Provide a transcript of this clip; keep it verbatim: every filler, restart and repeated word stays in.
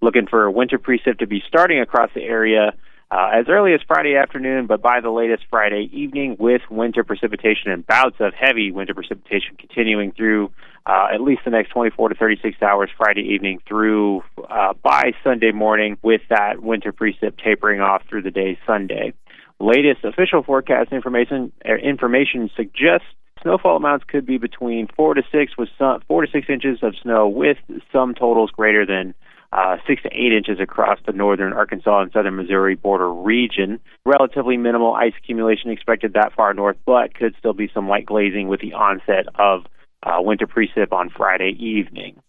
Looking for winter precip to be starting across the area uh, as early as Friday afternoon, but by the latest Friday evening, with winter precipitation and bouts of heavy winter precipitation continuing through uh, at least the next twenty-four to thirty-six hours Friday evening through uh, by Sunday morning, with that winter precip tapering off through the day Sunday. Latest official forecast information uh, information suggests snowfall amounts could be between four to six with some, four to six inches of snow, with some totals greater than Uh, six to eight inches across the northern Arkansas and southern Missouri border region. Relatively minimal ice accumulation expected that far north, but could still be some light glazing with the onset of uh, winter precip on Friday evening.